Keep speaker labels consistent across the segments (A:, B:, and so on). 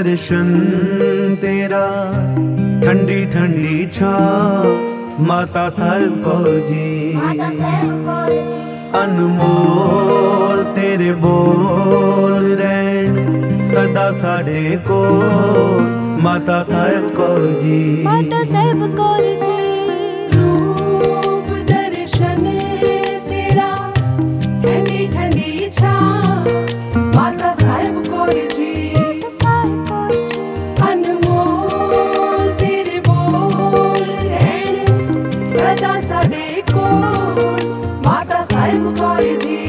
A: दर्शन तेरा, ठंडी ठंडी छां माता साहिब कौर जी। अनमोल तेरे बोल रैन सदा साडे को, माता साहिब कौर जी।
B: माता साहिब कौर जी।
C: रूप दर्शन तेरा, ठंडी ठंडी छां माता साहिब कौर जी।
B: माता साहिब कौर जी।
C: अनमोल तेरे बोल रहन सदा साडे कोल, माता साहिब कौर जी।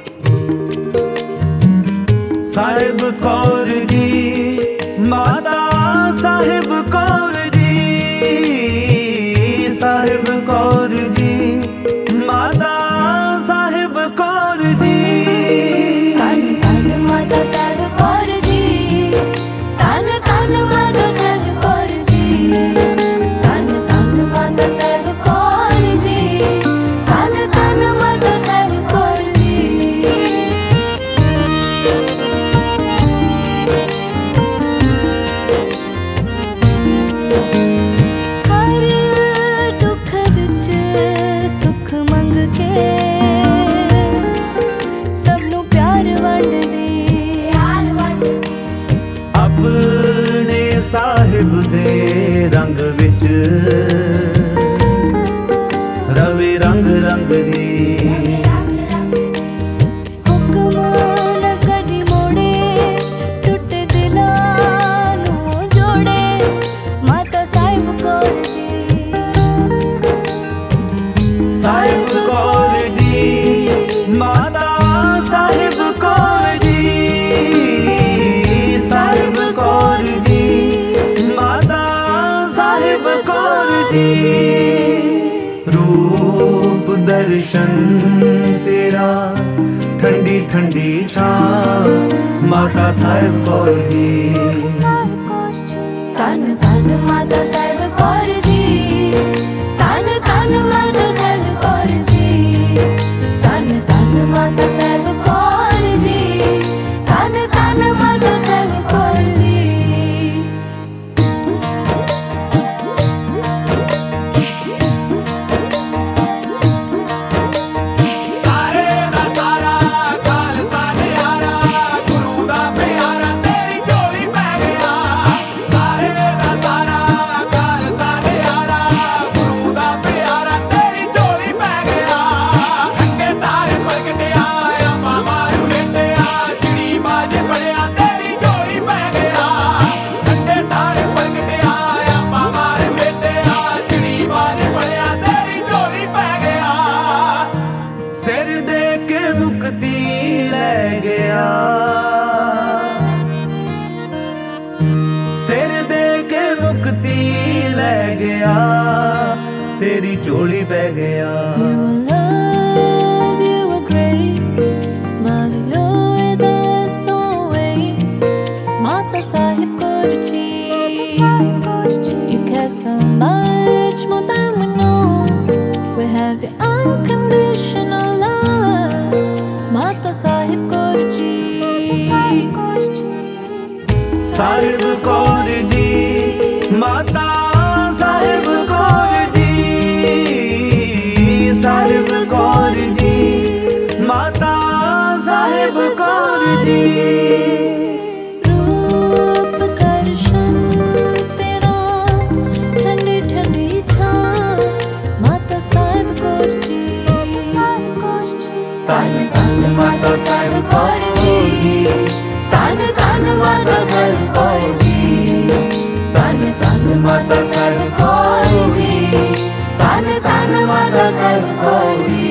A: साहिब कौर जी, माता साहिब कौर जी, साहिब कौर जी, माता साहिब कौर जी।
B: तन तन माता साहिब कौर जी, तन तन माता साहिब कौर जी, तन तन माता साहिब कौर जी, तन तन माता साहिब कौर जी। हर दुख विच सुख मंग के सबनू प्यार वंडदी,
A: अपने साहिब दे रंग विच रवे रंग रंग दी।
B: हुक्म न कदी मोड़े, टुट दिलां नू जोड़े, माता साहिब कौर जी।
A: साहिब कौर जी, माता साहिब कौर जी, साहिब कौर जी, माता साहिब कौर जी। रूप दर्शन तेरा, ठंडी ठंडी छां माता साहिब कौर जी।
B: साहिब कौर जी। तन तन माता साहिब कौर जी, तन तन माता साहिब कौर जी, तन तन माता साहिब कौर जी, तन तन माता साहिब कौर जी।
D: ਸਾਰੇ ਦਾ ਸਾਰਾ ਖਾਲਸਾ ਨਿਆਰਾ, ਗੁਰੂ ਦਾ ਪਿਆਰਾ ਤੇਰੀ ਝੋਲੀ ਪੈ ਗਿਆ। ਸਾਰੇ ਦਾ ਸਾਰਾ ਖਾਲਸਾ ਨਿਆਰਾ, ਗੁਰੂ ਦਾ ਪਿਆਰਾ ਤੇਰੀ ਝੋਲੀ ਪੈ ਗਿਆ। ਠੰਡੇ ਤਾਰੇ ਪ੍ਰਗਟਿਆ ਮਾਮਾ ਨੂੰ ਲੈਂਦਿਆ, ਚਿੜੀ ਬਾਜੇ ਪੜਿਆ ਤੇਰੀ ਝੋਲੀ ਪੈ ਗਿਆ। ਠੰਡੇ ਤਾਰੇ ਪ੍ਰਗਟਿਆ ਮਾਮਾ ਨੂੰ ਲੈਂਦਿਆ, ਚਿੜੀ ਬਾਜੇ ਪੜਿਆ ਤੇਰੀ ਝੋਲੀ ਪੈ ਗਿਆ।
A: सिर दे के मुक्ति ले गया, सिर दे के मुक्ति ले गया, तेरी चोली पै गया।
B: You were love, you were grace, but you're with us always. Mata Sahib Kaur ji, Mata Sahib Kaur ji. You care so much more than we know. We have your unconditional love. Mata Sahib Kaur ji, Mata Sahib Kaur ji.
A: Sahib Kaur ji, माता साहिब कौर जी, साहिब कौर जी, माता साहिब कौर जी।
B: रूप दर्शन तेरा, ठंडी ठंडी छां माता साहिब कौर जी, माता साहिब कौर जी।
A: तन तन माता साहिब कौर जी,
B: तन तन माता साहिब कौर जी,
A: तन तन माता साहिब कौर जी,
B: तन तन माता साहिब कौर जी।